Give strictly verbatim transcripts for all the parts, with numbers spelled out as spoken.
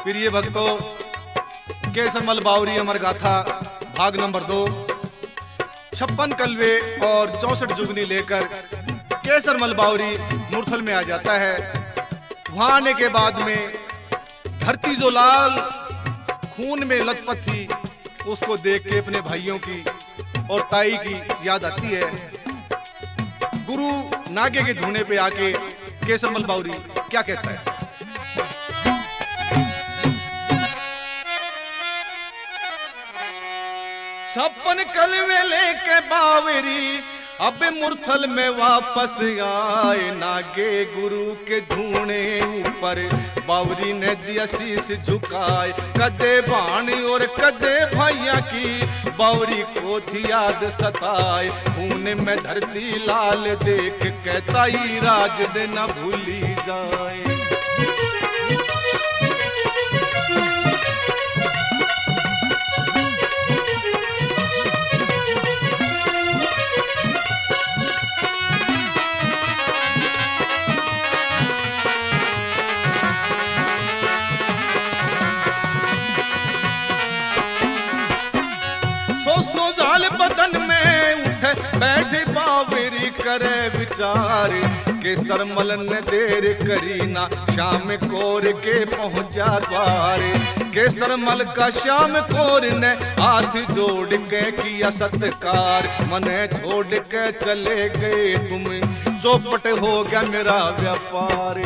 प्रिय भक्तों, केसरमल बावरी अमर गाथा भाग नंबर दो। छप्पन कलवे और चौसठ जुगनी लेकर केसरमल बावरी मुरथल में आ जाता है। वहां आने के बाद में धरती जो लाल खून में लथपथ थी, उसको देख के अपने भाइयों की और ताई की याद आती है। गुरु नागे के धूने पे आके केसरमल बावरी क्या कहता है? छप्पन कलवे लेके बावरी अब मुरथल में वापस आए। नागे गुरु के धूने ऊपर बावरी ने दिया शीश झुकाए। कदे भाणी और कदे भैया की बावरी को थी याद सताए। खून में धरती लाल देख के ताई राज दे न भूली जाए। बदन में उठे बैठी बावरी करे विचार। केसरमल ने देर करी ना, शाम कोर के पहुंचा द्वार। केसरमल का श्याम कोर ने हाथ जोड़ के किया सत्कार। मने छोड़ के चले गए तुम, चौपट हो गया मेरा व्यापार।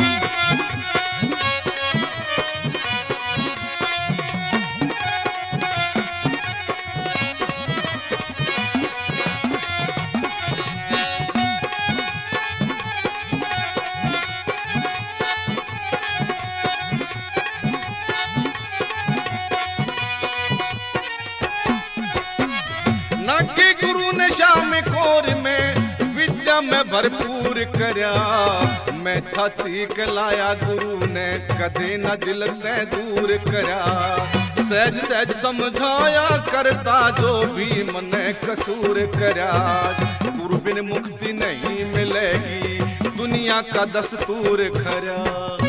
नागे गुरु ने श्याम कोर में विद्या में भरपूर करया। मैं छाती के लाया गुरु ने कदे न दिल से दूर करया। सहज सहज समझाया करता जो भी मने कसूर करया। गुरु बिन मुक्ति नहीं मिलेगी, दुनिया का दस्तूर खरा।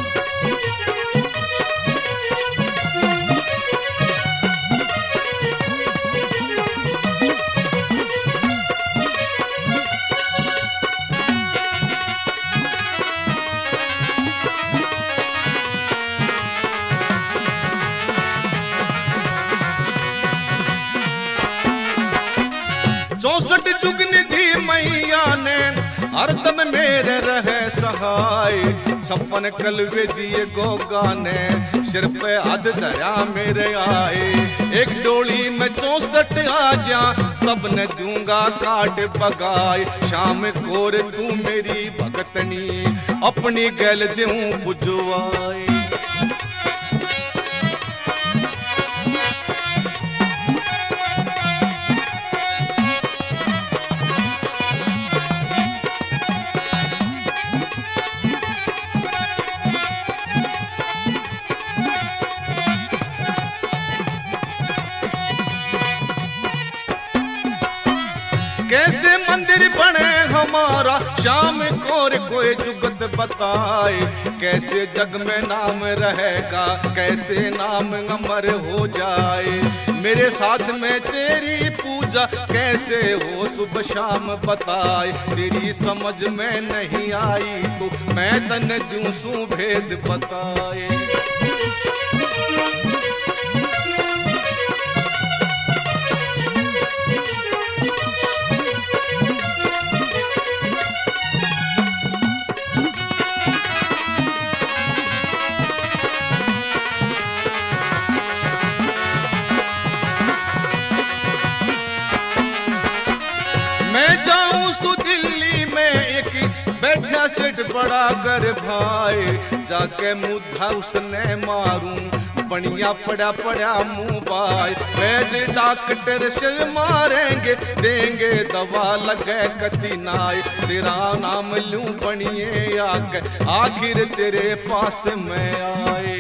चौसठ जुगनी थी मैया ने हरदम मेरे रहे सहाय। छप्पन कलवे दिए गोगा ने सिर पे हाथ धरा मेरे आए। एक डोली में चौसठ आजा सबने दूंगा काट बगाए। शाम कोर तू मेरी भगतनी अपनी गैल दूं बुझवाए। कैसे मंदिर बने हमारा श्याम कोर कोई जुगत बताए। कैसे जग में नाम रहेगा, कैसे नाम अमर हो जाए। मेरे साथ में तेरी पूजा कैसे हो सुबह शाम बताए। तेरी समझ में नहीं आई तो मैं तने दूं सू भेद बताए। मैं जाऊं सु दिल्ली में एक बैठा सेठ बड़ा कर भाई। जाके मुद्दा उसने मारूं बढ़िया पड़ा पड़ा मुंह बाय। वैद्य डॉक्टर से मारेंगे देंगे दवा लगे कति नाय। तेरा नाम लूं बनिए आके आखिर तेरे पास मैं आए।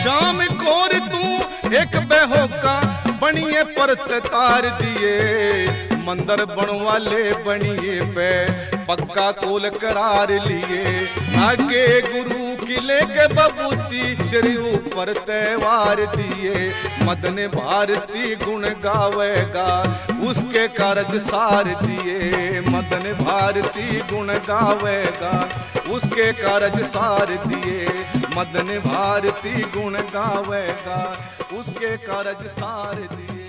शाम कोर तू एक बहो का बनिए परत तार दिए मंदिर बनवाले बनिए पे पक्का कोल करार लिए आगे गुरु किले के बबूती श्री ऊपर त्योहार दिए मदन भारती गुण गावेगा उसके कारज सार दिए मदन भारती गुण गावेगा उसके कारज सार दिए मदन भारती गुण गावेगा उसके कारज सार दिए।